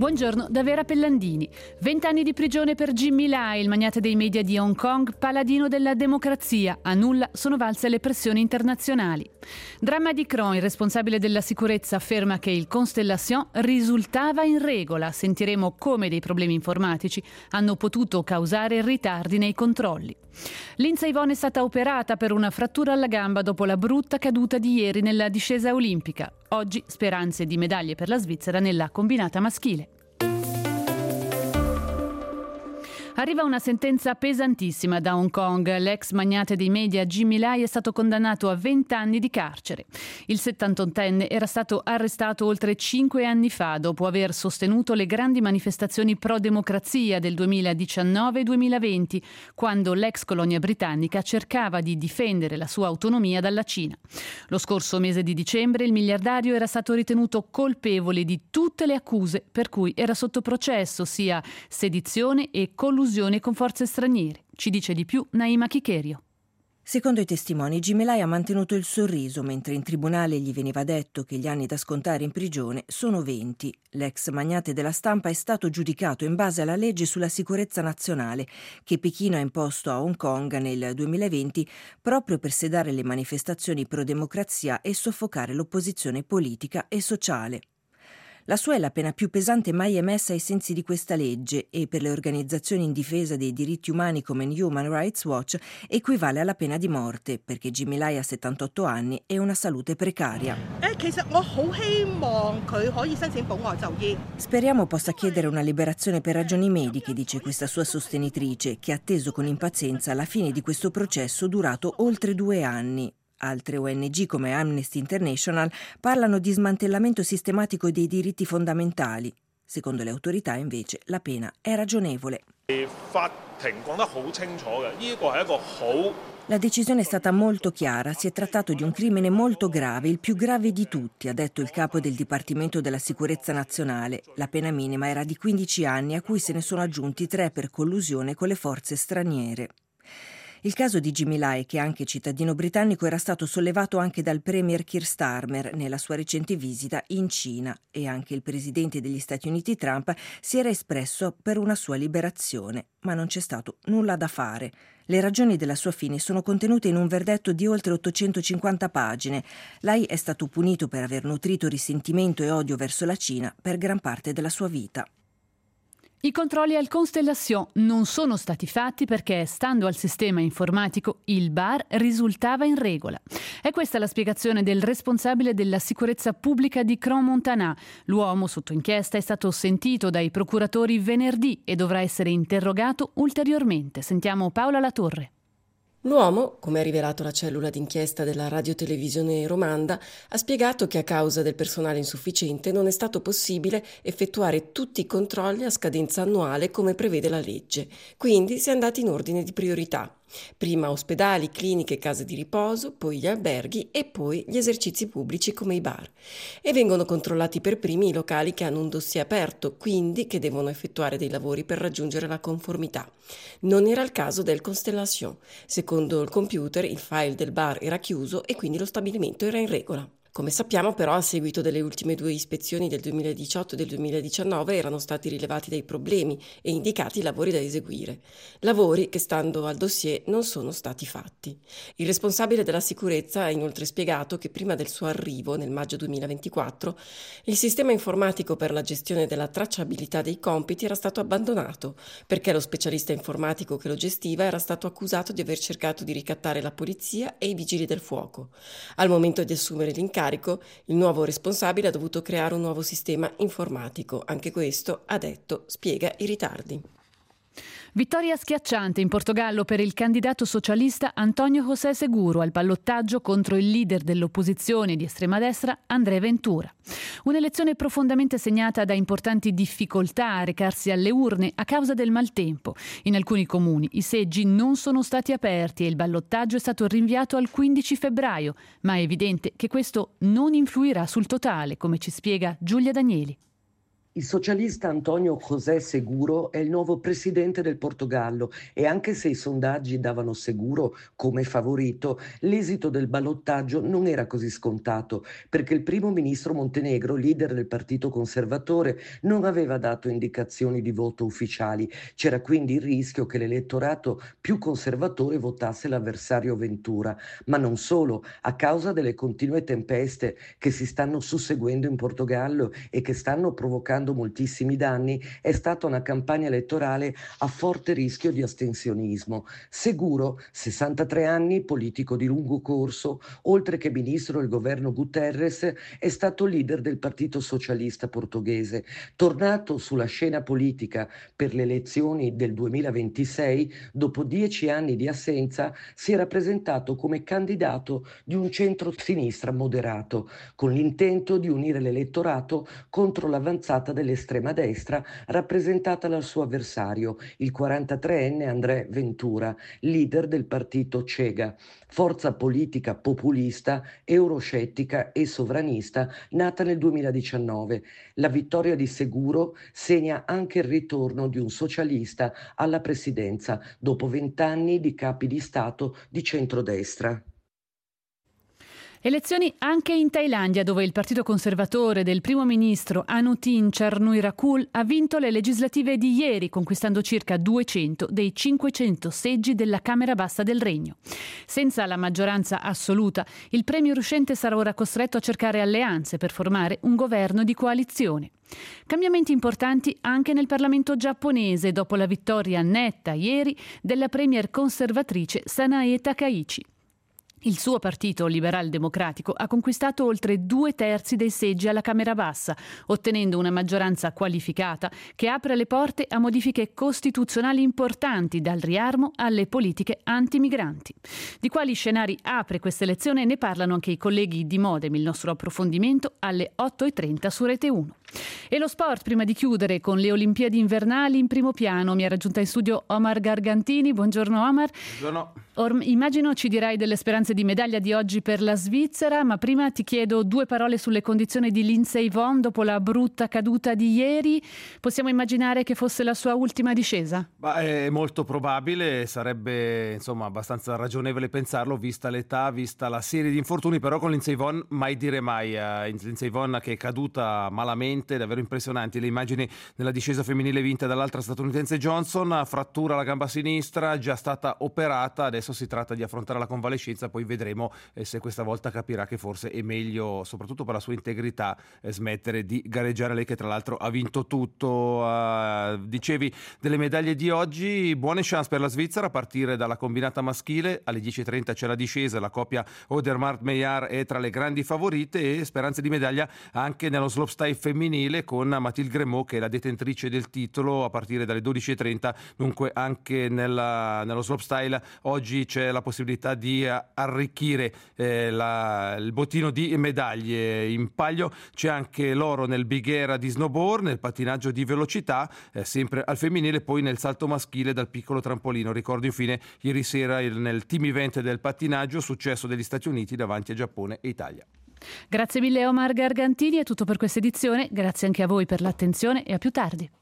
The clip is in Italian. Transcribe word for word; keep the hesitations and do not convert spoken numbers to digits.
Buongiorno da Vera Pellandini. Vent'anni di prigione per Jimmy Lai, il magnate dei media di Hong Kong, paladino della democrazia. A nulla sono valse le pressioni internazionali. Dramma di Kron, il responsabile della sicurezza, afferma che il Constellation risultava in regola. Sentiremo come dei problemi informatici hanno potuto causare ritardi nei controlli. Lindsey Vonn è stata operata per una frattura alla gamba dopo la brutta caduta di ieri nella discesa olimpica. Oggi speranze di medaglie per la Svizzera nella combinata maschile. Arriva una sentenza pesantissima da Hong Kong. L'ex magnate dei media Jimmy Lai è stato condannato a venti anni di carcere. Il settantottenne era stato arrestato oltre cinque anni fa dopo aver sostenuto le grandi manifestazioni pro-democrazia del duemiladiciannove duemilaventi, quando l'ex colonia britannica cercava di difendere la sua autonomia dalla Cina. Lo scorso mese di dicembre il miliardario era stato ritenuto colpevole di tutte le accuse per cui era sotto processo, sia sedizione e collusione con forze straniere. Ci dice di più Naima Chikerio. Secondo i testimoni, Jimmy Lai ha mantenuto il sorriso mentre in tribunale gli veniva detto che gli anni da scontare in prigione sono venti. L'ex magnate della stampa è stato giudicato in base alla legge sulla sicurezza nazionale che Pechino ha imposto a Hong Kong nel duemilaventi proprio per sedare le manifestazioni pro-democrazia e soffocare l'opposizione politica e sociale. La sua è la pena più pesante mai emessa ai sensi di questa legge e per le organizzazioni in difesa dei diritti umani come Human Rights Watch equivale alla pena di morte perché Jimmy Lai ha settantotto anni e una salute precaria. Speriamo possa chiedere una liberazione per ragioni mediche, dice questa sua sostenitrice, che ha atteso con impazienza la fine di questo processo durato oltre due anni. Altre O N G come Amnesty International parlano di smantellamento sistematico dei diritti fondamentali. Secondo le autorità, invece, la pena è ragionevole. La decisione è stata molto chiara. Si è trattato di un crimine molto grave, il più grave di tutti, ha detto il capo del Dipartimento della Sicurezza Nazionale. La pena minima era di quindici anni, a cui se ne sono aggiunti tre per collusione con le forze straniere. Il caso di Jimmy Lai, che è anche cittadino britannico, era stato sollevato anche dal premier Keir Starmer nella sua recente visita in Cina e anche il presidente degli Stati Uniti Trump si era espresso per una sua liberazione, ma non c'è stato nulla da fare. Le ragioni della sua fine sono contenute in un verdetto di oltre ottocentocinquanta pagine. Lai è stato punito per aver nutrito risentimento e odio verso la Cina per gran parte della sua vita. I controlli al Constellation non sono stati fatti perché, stando al sistema informatico, il bar risultava in regola. È questa la spiegazione del responsabile della sicurezza pubblica di Crans-Montana. L'uomo sotto inchiesta è stato sentito dai procuratori venerdì e dovrà essere interrogato ulteriormente. Sentiamo Paola Latorre. L'uomo, come ha rivelato la cellula d'inchiesta della radiotelevisione romanda, ha spiegato che a causa del personale insufficiente non è stato possibile effettuare tutti i controlli a scadenza annuale come prevede la legge. Quindi si è andati in ordine di priorità. Prima ospedali, cliniche, case di riposo, poi gli alberghi e poi gli esercizi pubblici come i bar. E vengono controllati per primi i locali che hanno un dossier aperto, quindi che devono effettuare dei lavori per raggiungere la conformità. Non era il caso del Constellation. Secondo il computer il file del bar era chiuso e quindi lo stabilimento era in regola. Come sappiamo però, a seguito delle ultime due ispezioni del duemiladiciotto e del duemiladiciannove erano stati rilevati dei problemi e indicati i lavori da eseguire. Lavori che, stando al dossier, non sono stati fatti. Il responsabile della sicurezza ha inoltre spiegato che prima del suo arrivo, nel maggio duemilaventiquattro, il sistema informatico per la gestione della tracciabilità dei compiti era stato abbandonato, perché lo specialista informatico che lo gestiva era stato accusato di aver cercato di ricattare la polizia e i vigili del fuoco. Al momento di assumere l'incarico, il nuovo responsabile ha dovuto creare un nuovo sistema informatico. Anche questo, ha detto, spiega i ritardi. Vittoria schiacciante in Portogallo per il candidato socialista António José Seguro al ballottaggio contro il leader dell'opposizione di estrema destra André Ventura. Un'elezione profondamente segnata da importanti difficoltà a recarsi alle urne a causa del maltempo. In alcuni comuni i seggi non sono stati aperti e il ballottaggio è stato rinviato al quindici febbraio, ma è evidente che questo non influirà sul totale, come ci spiega Giulia Danieli. Il socialista António José Seguro è il nuovo presidente del Portogallo e anche se i sondaggi davano Seguro come favorito, l'esito del ballottaggio non era così scontato perché il primo ministro Montenegro, leader del partito conservatore, non aveva dato indicazioni di voto ufficiali. C'era quindi il rischio che l'elettorato più conservatore votasse l'avversario Ventura, ma non solo, a causa delle continue tempeste che si stanno susseguendo in Portogallo e che stanno provocando moltissimi danni, è stata una campagna elettorale a forte rischio di astensionismo. Seguro, sessantatré anni, politico di lungo corso, oltre che ministro del governo Guterres, è stato leader del Partito Socialista Portoghese. Tornato sulla scena politica per le elezioni del duemilaventisei, dopo dieci anni di assenza, si era presentato come candidato di un centro-sinistra moderato, con l'intento di unire l'elettorato contro l'avanzata dell'estrema destra rappresentata dal suo avversario, il quarantatreenne André Ventura, leader del partito Chega, forza politica populista, euroscettica e sovranista nata nel duemiladiciannove. La vittoria di Seguro segna anche il ritorno di un socialista alla presidenza dopo vent'anni di capi di Stato di centrodestra. Elezioni anche in Thailandia, dove il partito conservatore del primo ministro Anutin Charnvirakul ha vinto le legislative di ieri, conquistando circa duecento dei cinquecento seggi della Camera Bassa del Regno. Senza la maggioranza assoluta, il premier uscente sarà ora costretto a cercare alleanze per formare un governo di coalizione. Cambiamenti importanti anche nel Parlamento giapponese, dopo la vittoria netta ieri della premier conservatrice Sanae Takaichi. Il suo partito liberal democratico ha conquistato oltre due terzi dei seggi alla Camera Bassa, ottenendo una maggioranza qualificata che apre le porte a modifiche costituzionali importanti, dal riarmo alle politiche antimigranti. Di quali scenari apre questa elezione ne parlano anche i colleghi di Modem, il nostro approfondimento alle otto e trenta su Rete uno. E lo sport, prima di chiudere con le Olimpiadi invernali in primo piano. Mi ha raggiunta in studio Omar Gargantini. Buongiorno Omar. Buongiorno. Or- immagino ci dirai delle speranze di medaglia di oggi per la Svizzera, ma prima ti chiedo due parole sulle condizioni di Lindsey Vonn dopo la brutta caduta di ieri. Possiamo immaginare che fosse la sua ultima discesa? Bah, è molto probabile, sarebbe insomma abbastanza ragionevole pensarlo, vista l'età, vista la serie di infortuni, però con Lindsey Vonn mai dire mai. Uh, Lindsey Vonn che è caduta malamente, davvero impressionanti le immagini nella discesa femminile vinta dall'altra statunitense Johnson, frattura alla gamba sinistra, già stata operata, adesso si tratta di affrontare la convalescenza, poi vedremo eh, se questa volta capirà che forse è meglio, soprattutto per la sua integrità, eh, smettere di gareggiare, lei che tra l'altro ha vinto tutto. Uh, dicevi delle medaglie di oggi, buone chance per la Svizzera a partire dalla combinata maschile, alle dieci e trenta c'è la discesa, la coppia Odermatt-Meillard è tra le grandi favorite e speranze di medaglia anche nello slopestyle femminile con Mathilde Grémaud che è la detentrice del titolo a partire dalle dodici e trenta, dunque anche nella, nello slopestyle oggi c'è la possibilità di arricchire eh, la, il bottino di medaglie. In palio c'è anche l'oro nel big air di snowboard, nel pattinaggio di velocità, eh, sempre al femminile, poi nel salto maschile dal piccolo trampolino. Ricordo infine ieri sera il, nel team event del pattinaggio, successo degli Stati Uniti davanti a Giappone e Italia. Grazie mille Omar Gargantini, è tutto per questa edizione, grazie anche a voi per l'attenzione e a più tardi.